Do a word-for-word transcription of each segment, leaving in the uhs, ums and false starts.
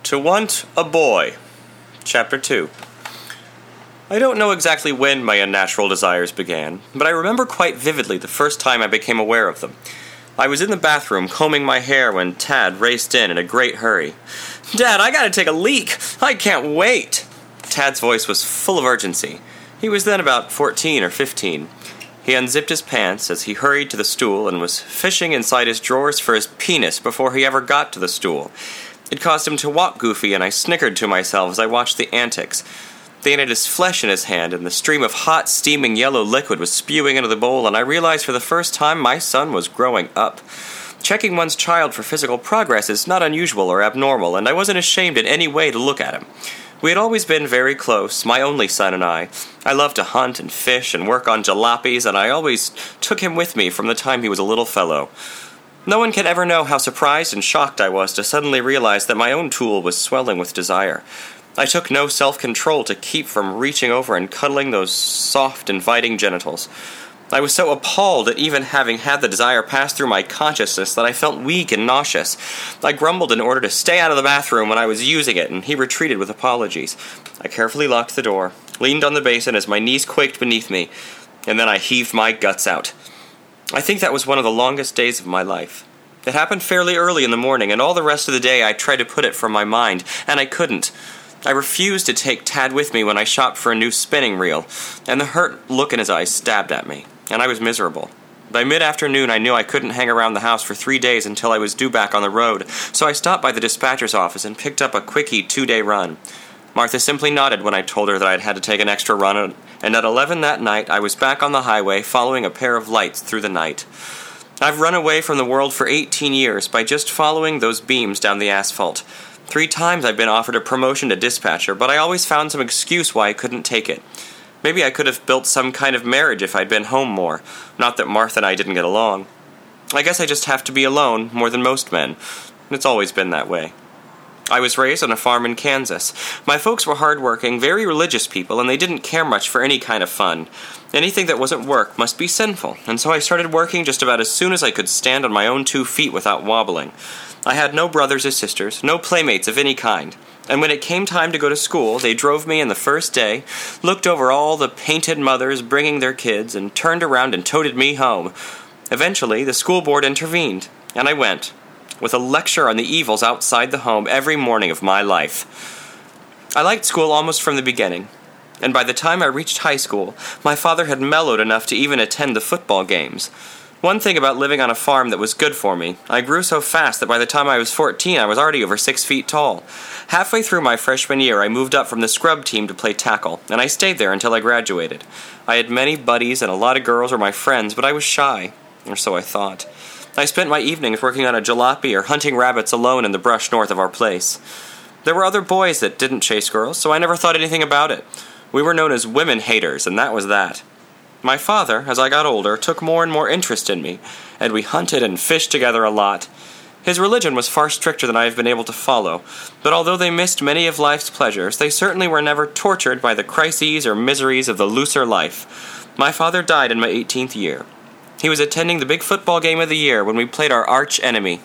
To Want a Boy, Chapter two. I don't know exactly when my unnatural desires began, but I remember quite vividly the first time I became aware of them. I was in the bathroom combing my hair when Tad raced in in a great hurry. "Dad, I gotta take a leak! I can't wait!" Tad's voice was full of urgency. He was then about fourteen or fifteen. He unzipped his pants as he hurried to the stool and was fishing inside his drawers for his penis before he ever got to the stool. It caused him to walk goofy, and I snickered to myself as I watched the antics. Then had his flesh in his hand, and the stream of hot, steaming yellow liquid was spewing into the bowl, and I realized for the first time my son was growing up. Checking one's child for physical progress is not unusual or abnormal, and I wasn't ashamed in any way to look at him. We had always been very close, my only son and I. I loved to hunt and fish and work on jalopies, and I always took him with me from the time he was a little fellow. No one can ever know how surprised and shocked I was to suddenly realize that my own tool was swelling with desire. I took no self-control to keep from reaching over and cuddling those soft, inviting genitals. I was so appalled at even having had the desire pass through my consciousness that I felt weak and nauseous. I grumbled in order to stay out of the bathroom when I was using it, and he retreated with apologies. I carefully locked the door, leaned on the basin as my knees quaked beneath me, and then I heaved my guts out. I think that was one of the longest days of my life. It happened fairly early in the morning, and all the rest of the day I tried to put it from my mind, and I couldn't. I refused to take Tad with me when I shopped for a new spinning reel, and the hurt look in his eyes stabbed at me, and I was miserable. By mid-afternoon, I knew I couldn't hang around the house for three days until I was due back on the road, so I stopped by the dispatcher's office and picked up a quickie two-day run. Martha simply nodded when I told her that I'd had to take an extra run, and at eleven that night, I was back on the highway following a pair of lights through the night. I've run away from the world for eighteen years by just following those beams down the asphalt. Three times I've been offered a promotion to dispatcher, but I always found some excuse why I couldn't take it. Maybe I could have built some kind of marriage if I'd been home more. Not that Martha and I didn't get along. I guess I just have to be alone more than most men. It's always been that way. I was raised on a farm in Kansas. My folks were hardworking, very religious people, and they didn't care much for any kind of fun. Anything that wasn't work must be sinful, and so I started working just about as soon as I could stand on my own two feet without wobbling. I had no brothers or sisters, no playmates of any kind, and when it came time to go to school, they drove me in the first day, looked over all the painted mothers bringing their kids, and turned around and toted me home. Eventually, the school board intervened, and I went, with a lecture on the evils outside the home every morning of my life. I liked school almost from the beginning, and by the time I reached high school, my father had mellowed enough to even attend the football games. One thing about living on a farm that was good for me, I grew so fast that by the time I was fourteen, I was already over six feet tall. Halfway through my freshman year, I moved up from the scrub team to play tackle, and I stayed there until I graduated. I had many buddies, and a lot of girls were my friends, but I was shy, or so I thought. I spent my evenings working on a jalopy or hunting rabbits alone in the brush north of our place. There were other boys that didn't chase girls, so I never thought anything about it. We were known as women haters, and that was that. My father, as I got older, took more and more interest in me, and we hunted and fished together a lot. His religion was far stricter than I have been able to follow, but although they missed many of life's pleasures, they certainly were never tortured by the crises or miseries of the looser life. My father died in my eighteenth year. He was attending the big football game of the year when we played our arch enemy.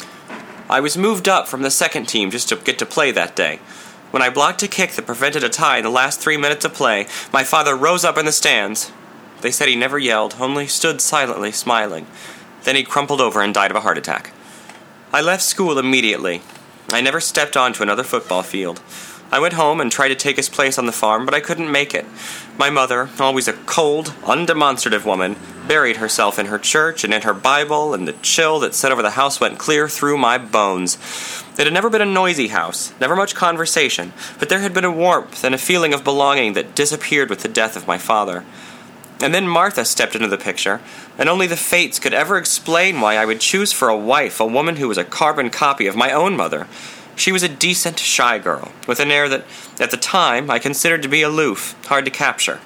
I was moved up from the second team just to get to play that day. When I blocked a kick that prevented a tie in the last three minutes of play, my father rose up in the stands. They said he never yelled, only stood silently, smiling. Then he crumpled over and died of a heart attack. I left school immediately. I never stepped onto another football field. I went home and tried to take his place on the farm, but I couldn't make it. My mother, always a cold, undemonstrative woman, buried herself in her church and in her Bible, and the chill that set over the house went clear through my bones. It had never been a noisy house, never much conversation, but there had been a warmth and a feeling of belonging that disappeared with the death of my father. And then Martha stepped into the picture, and only the fates could ever explain why I would choose for a wife a woman who was a carbon copy of my own mother. She was a decent, shy girl, with an air that, at the time, I considered to be aloof, hard to capture.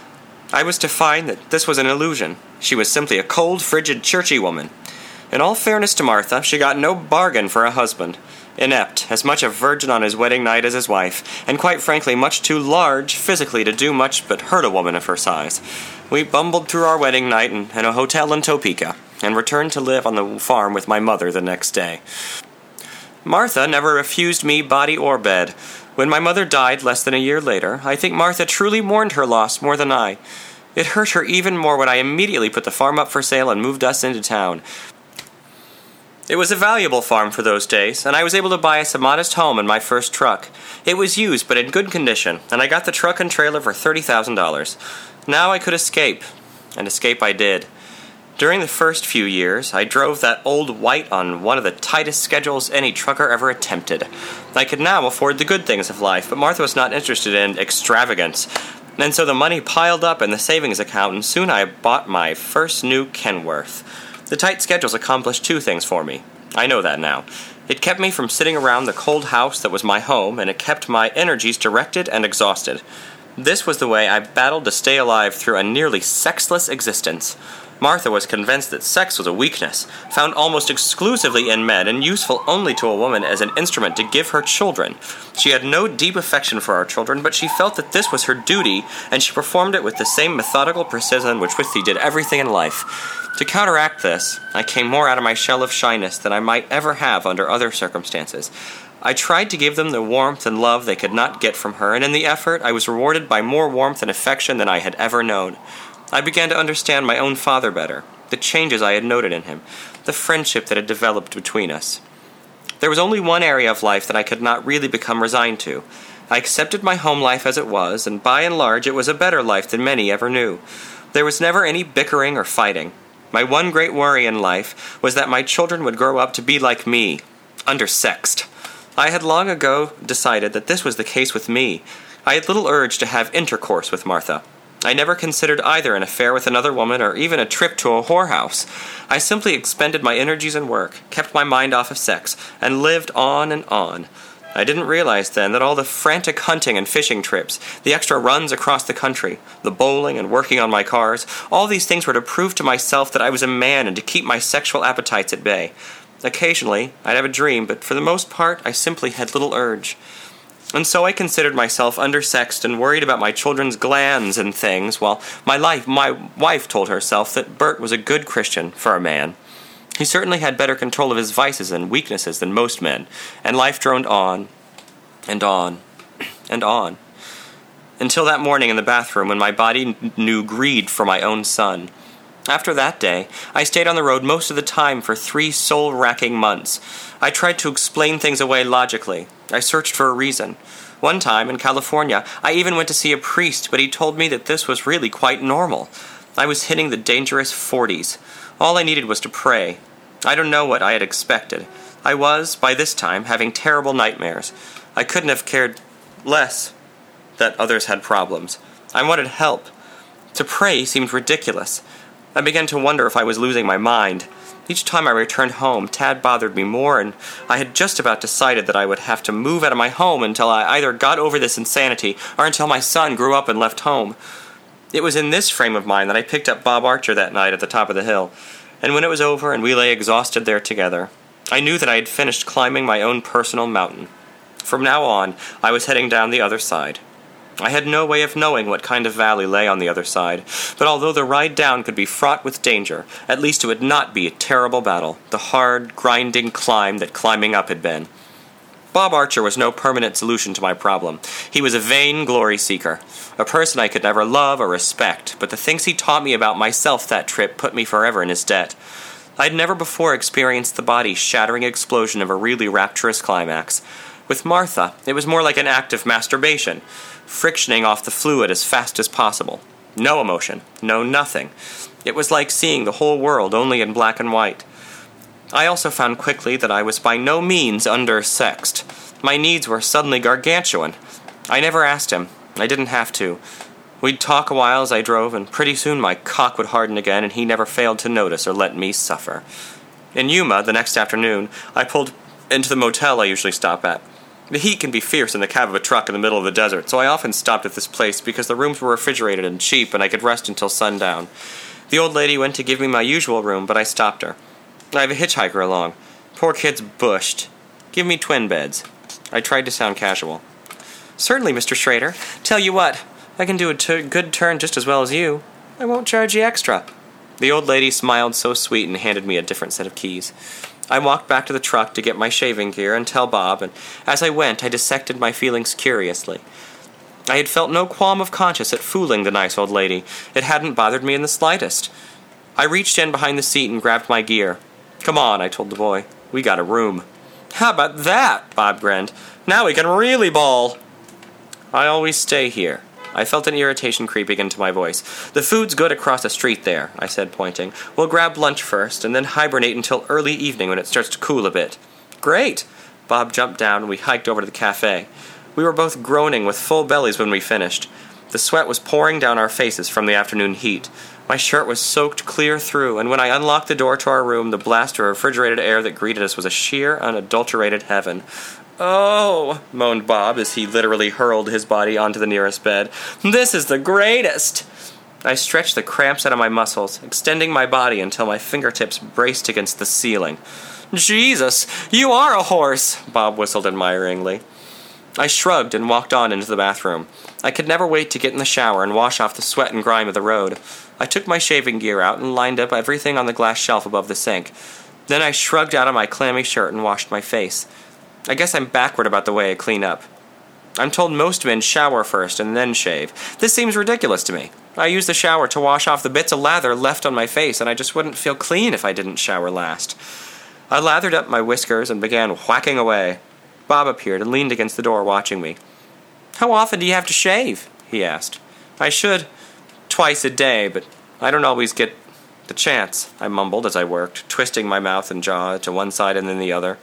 I was to find that this was an illusion. She was simply a cold, frigid, churchy woman. In all fairness to Martha, she got no bargain for a husband. Inept, as much a virgin on his wedding night as his wife, and quite frankly much too large physically to do much but hurt a woman of her size. We bumbled through our wedding night in, in a hotel in Topeka, and returned to live on the farm with my mother the next day. Martha never refused me body or bed. When my mother died less than a year later, I think Martha truly mourned her loss more than I. It hurt her even more when I immediately put the farm up for sale and moved us into town. It was a valuable farm for those days, and I was able to buy us a modest home and my first truck. It was used, but in good condition, and I got the truck and trailer for thirty thousand dollars. Now I could escape, and escape I did. During the first few years, I drove that old white on one of the tightest schedules any trucker ever attempted. I could now afford the good things of life, but Martha was not interested in extravagance. And so the money piled up in the savings account, and soon I bought my first new Kenworth. The tight schedules accomplished two things for me. I know that now. It kept me from sitting around the cold house that was my home, and it kept my energies directed and exhausted. This was the way I battled to stay alive through a nearly sexless existence. Martha was convinced that sex was a weakness, found almost exclusively in men and useful only to a woman as an instrument to give her children. She had no deep affection for our children, but she felt that this was her duty, and she performed it with the same methodical precision with which she did everything in life. To counteract this, I came more out of my shell of shyness than I might ever have under other circumstances. I tried to give them the warmth and love they could not get from her, and in the effort I was rewarded by more warmth and affection than I had ever known. I began to understand my own father better, the changes I had noted in him, the friendship that had developed between us. There was only one area of life that I could not really become resigned to. I accepted my home life as it was, and by and large it was a better life than many ever knew. There was never any bickering or fighting. My one great worry in life was that my children would grow up to be like me, undersexed. I had long ago decided that this was the case with me. I had little urge to have intercourse with Martha. I never considered either an affair with another woman or even a trip to a whorehouse. I simply expended my energies in work, kept my mind off of sex, and lived on and on. I didn't realize then that all the frantic hunting and fishing trips, the extra runs across the country, the bowling and working on my cars, all these things were to prove to myself that I was a man and to keep my sexual appetites at bay. Occasionally, I'd have a dream, but for the most part, I simply had little urge. And so I considered myself undersexed and worried about my children's glands and things, while my life, my wife told herself that Bert was a good Christian for a man. He certainly had better control of his vices and weaknesses than most men, and life droned on, and on, and on, until that morning in the bathroom when my body knew greed for my own son. After that day, I stayed on the road most of the time for three soul-racking months. I tried to explain things away logically. I searched for a reason. One time, in California, I even went to see a priest, but he told me that this was really quite normal. I was hitting the dangerous forties. All I needed was to pray. I don't know what I had expected. I was, by this time, having terrible nightmares. I couldn't have cared less that others had problems. I wanted help. To pray seemed ridiculous. I began to wonder if I was losing my mind. Each time I returned home, Tad bothered me more, and I had just about decided that I would have to move out of my home until I either got over this insanity or until my son grew up and left home. It was in this frame of mind that I picked up Bob Archer that night at the top of the hill, and when it was over and we lay exhausted there together, I knew that I had finished climbing my own personal mountain. From now on, I was heading down the other side. I had no way of knowing what kind of valley lay on the other side, but although the ride down could be fraught with danger, at least it would not be a terrible battle, the hard, grinding climb that climbing up had been. Bob Archer was no permanent solution to my problem. He was a vain glory seeker, a person I could never love or respect, but the things he taught me about myself that trip put me forever in his debt. I had never before experienced the body-shattering explosion of a really rapturous climax. With Martha, it was more like an act of masturbation, frictioning off the fluid as fast as possible. No emotion, no nothing. It was like seeing the whole world only in black and white. I also found quickly that I was by no means under-sexed. My needs were suddenly gargantuan. I never asked him. I didn't have to. We'd talk a while as I drove, and pretty soon my cock would harden again, and he never failed to notice or let me suffer. In Yuma, the next afternoon, I pulled into the motel I usually stop at. The heat can be fierce in the cab of a truck in the middle of the desert, so I often stopped at this place because the rooms were refrigerated and cheap and I could rest until sundown. The old lady went to give me my usual room, but I stopped her. I have a hitchhiker along. Poor kid's bushed. Give me twin beds. I tried to sound casual. Certainly, Mister Schrader. Tell you what, I can do a t- good turn just as well as you. I won't charge you extra. The old lady smiled so sweet and handed me a different set of keys. I walked back to the truck to get my shaving gear and tell Bob, and as I went, I dissected my feelings curiously. I had felt no qualm of conscience at fooling the nice old lady. It hadn't bothered me in the slightest. I reached in behind the seat and grabbed my gear. "Come on," I told the boy. "We got a room." "How about that?" Bob grinned. "Now we can really ball." "I always stay here." I felt an irritation creeping into my voice. "The food's good across the street there," I said, pointing. "We'll grab lunch first, and then hibernate until early evening when it starts to cool a bit." "Great!" Bob jumped down, and we hiked over to the cafe. We were both groaning with full bellies when we finished. The sweat was pouring down our faces from the afternoon heat. My shirt was soaked clear through, and when I unlocked the door to our room, the blast of refrigerated air that greeted us was a sheer, unadulterated heaven. "Oh," moaned Bob as he literally hurled his body onto the nearest bed. "This is the greatest!" I stretched the cramps out of my muscles, extending my body until my fingertips braced against the ceiling. "Jesus, you are a horse!" Bob whistled admiringly. I shrugged and walked on into the bathroom. I could never wait to get in the shower and wash off the sweat and grime of the road. I took my shaving gear out and lined up everything on the glass shelf above the sink. Then I shrugged out of my clammy shirt and washed my face. I guess I'm backward about the way I clean up. I'm told most men shower first and then shave. This seems ridiculous to me. I use the shower to wash off the bits of lather left on my face, and I just wouldn't feel clean if I didn't shower last. I lathered up my whiskers and began whacking away. Bob appeared and leaned against the door watching me. "How often do you have to shave?" he asked. "I should twice a day, but I don't always get the chance," I mumbled as I worked, twisting my mouth and jaw to one side and then the other.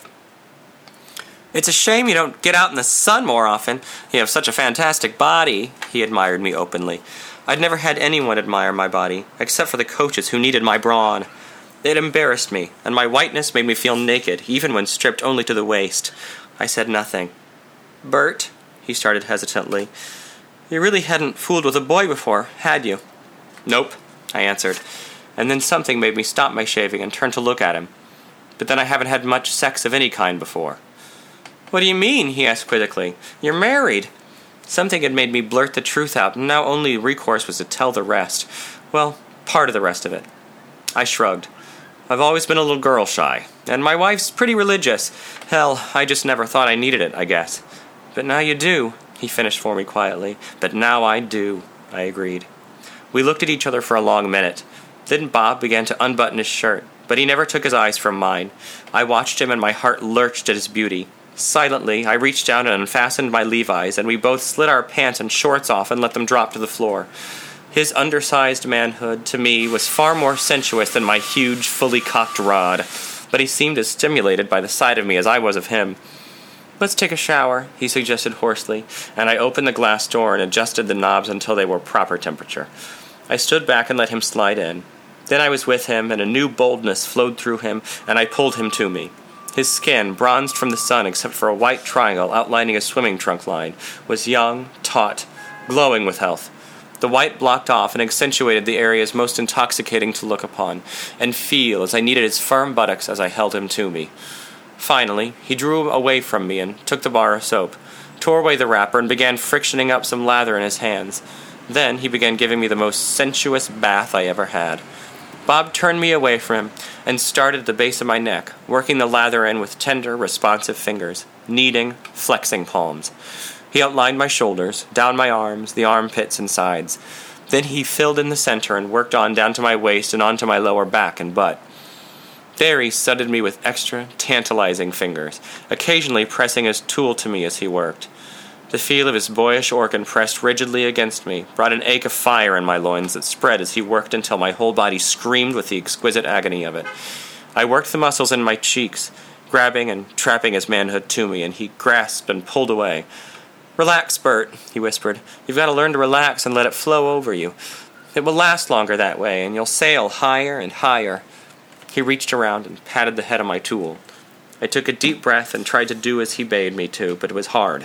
"It's a shame you don't get out in the sun more often. You have such a fantastic body," he admired me openly. I'd never had anyone admire my body, except for the coaches who needed my brawn. It embarrassed me, and my whiteness made me feel naked, even when stripped only to the waist. I said nothing. "Bert," he started hesitantly, "you really hadn't fooled with a boy before, had you?" "Nope," I answered, and then something made me stop my shaving and turn to look at him. "But then I haven't had much sex of any kind before." "What do you mean?" he asked quizzically. "You're married." Something had made me blurt the truth out, and now only recourse was to tell the rest. Well, part of the rest of it. I shrugged. I've always been a little girl-shy, and my wife's pretty religious. Hell, I just never thought I needed it, I guess. "But now you do," he finished for me quietly. "But now I do," I agreed. We looked at each other for a long minute. Then Bob began to unbutton his shirt, but he never took his eyes from mine. I watched him, and my heart lurched at his beauty. Silently, I reached down and unfastened my Levi's, and we both slid our pants and shorts off and let them drop to the floor. His undersized manhood, to me, was far more sensuous than my huge, fully cocked rod, but he seemed as stimulated by the sight of me as I was of him. "Let's take a shower," he suggested hoarsely, and I opened the glass door and adjusted the knobs until they were proper temperature. I stood back and let him slide in. Then I was with him, and a new boldness flowed through him, and I pulled him to me. His skin, bronzed from the sun except for a white triangle outlining a swimming trunk line, was young, taut, glowing with health. The white blocked off and accentuated the areas most intoxicating to look upon, and feel as I kneaded his firm buttocks as I held him to me. Finally, he drew away from me and took the bar of soap, tore away the wrapper, and began frictioning up some lather in his hands. Then he began giving me the most sensuous bath I ever had. Bob turned me away from him and started at the base of my neck, working the lather in with tender, responsive fingers, kneading, flexing palms. He outlined my shoulders, down my arms, the armpits and sides. Then he filled in the center and worked on down to my waist and onto my lower back and butt. There he sudded me with extra, tantalizing fingers, occasionally pressing his tool to me as he worked. The feel of his boyish organ pressed rigidly against me brought an ache of fire in my loins that spread as he worked until my whole body screamed with the exquisite agony of it. I worked the muscles in my cheeks, grabbing and trapping his manhood to me, and he grasped and pulled away. "Relax, Bert," he whispered. "You've got to learn to relax and let it flow over you. It will last longer that way, and you'll sail higher and higher." He reached around and patted the head of my tool. I took a deep breath and tried to do as he bade me to, but it was hard.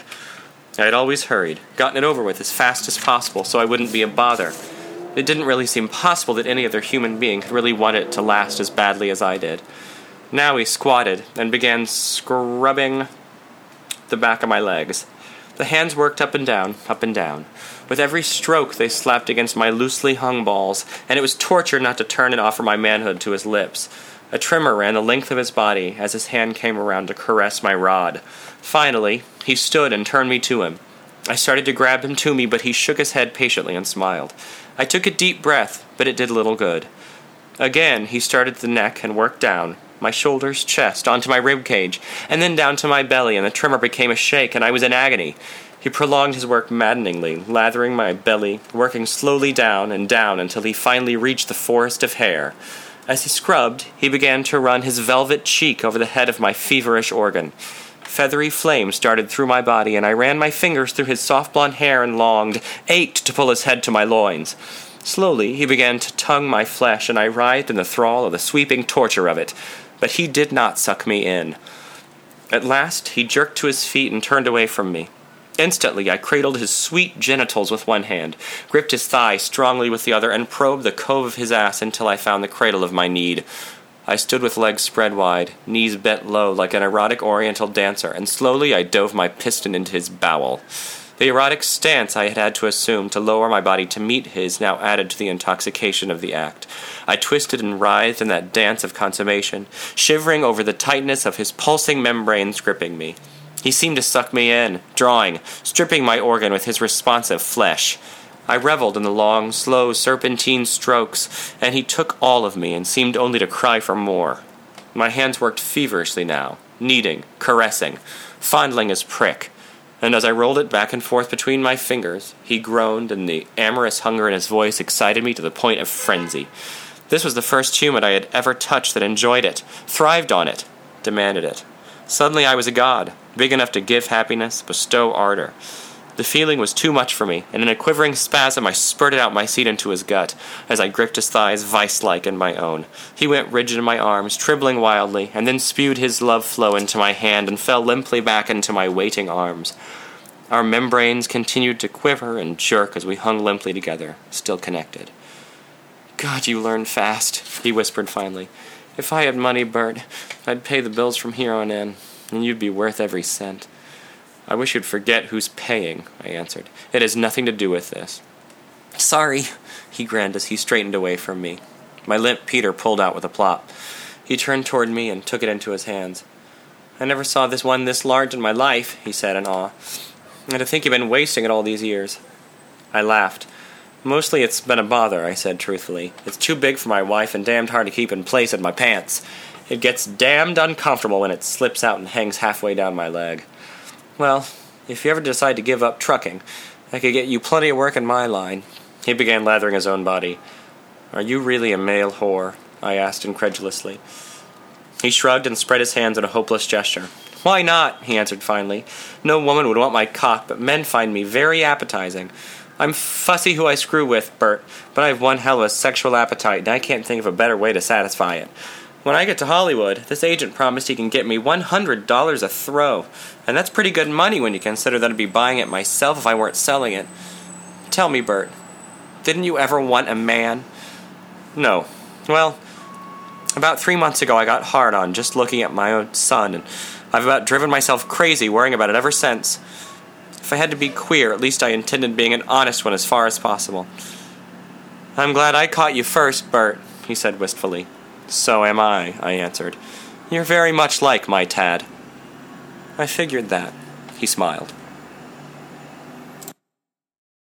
I had always hurried, gotten it over with as fast as possible so I wouldn't be a bother. It didn't really seem possible that any other human being could really want it to last as badly as I did. Now he squatted and began scrubbing the back of my legs. The hands worked up and down, up and down. With every stroke they slapped against my loosely hung balls, and it was torture not to turn and offer my manhood to his lips. A tremor ran the length of his body as his hand came around to caress my rod. Finally, he stood and turned me to him. I started to grab him to me, but he shook his head patiently and smiled. I took a deep breath, but it did little good. Again, he started at the neck and worked down, my shoulders, chest, onto my rib cage, and then down to my belly, and the tremor became a shake, and I was in agony. He prolonged his work maddeningly, lathering my belly, working slowly down and down until he finally reached the forest of hair. As he scrubbed, he began to run his velvet cheek over the head of my feverish organ. Feathery flames darted through my body, and I ran my fingers through his soft blonde hair and longed, ached to pull his head to my loins. Slowly, he began to tongue my flesh, and I writhed in the thrall of the sweeping torture of it. But he did not suck me in. At last, he jerked to his feet and turned away from me. Instantly, I cradled his sweet genitals with one hand, gripped his thigh strongly with the other, and probed the cove of his ass until I found the cradle of my need. I stood with legs spread wide, knees bent low like an erotic oriental dancer, and slowly I dove my piston into his bowel. The erotic stance I had had to assume to lower my body to meet his now added to the intoxication of the act. I twisted and writhed in that dance of consummation, shivering over the tightness of his pulsing membranes gripping me. He seemed to suck me in, drawing, stripping my organ with his responsive flesh. I reveled in the long, slow, serpentine strokes, and he took all of me and seemed only to cry for more. My hands worked feverishly now, kneading, caressing, fondling his prick, and as I rolled it back and forth between my fingers, he groaned, and the amorous hunger in his voice excited me to the point of frenzy. This was the first human I had ever touched that enjoyed it, thrived on it, demanded it. Suddenly I was a god, big enough to give happiness, bestow ardor. The feeling was too much for me, and in a quivering spasm I spurted out my seed into his gut, as I gripped his thighs vice-like in my own. He went rigid in my arms, trembling wildly, and then spewed his love flow into my hand and fell limply back into my waiting arms. Our membranes continued to quiver and jerk as we hung limply together, still connected. "God, you learn fast," he whispered finally. "If I had money, Bert, I'd pay the bills from here on in, and you'd be worth every cent." "I wish you'd forget who's paying," I answered. "It has nothing to do with this." "Sorry," he grinned as he straightened away from me. My limp Peter pulled out with a plop. He turned toward me and took it into his hands. "I never saw this one this large in my life," he said in awe. "And to think you've been wasting it all these years." I laughed. "Mostly it's been a bother," I said truthfully. "It's too big for my wife and damned hard to keep in place in my pants. It gets damned uncomfortable when it slips out and hangs halfway down my leg. Well, if you ever decide to give up trucking, I could get you plenty of work in my line." He began lathering his own body. "Are you really a male whore?" I asked incredulously. He shrugged and spread his hands in a hopeless gesture. "Why not?" he answered finally. "No woman would want my cock, but men find me very appetizing. I'm fussy who I screw with, Bert, but I have one hell of a sexual appetite, and I can't think of a better way to satisfy it. When I get to Hollywood, this agent promised he can get me one hundred dollars a throw, and that's pretty good money when you consider that I'd be buying it myself if I weren't selling it. Tell me, Bert, didn't you ever want a man?" "No. Well, about three months ago I got hard on just looking at my own son, and I've about driven myself crazy worrying about it ever since. If I had to be queer, at least I intended being an honest one as far as possible." "I'm glad I caught you first, Bert," he said wistfully. "So am I," I answered. "You're very much like my Tad." "I figured that," he smiled.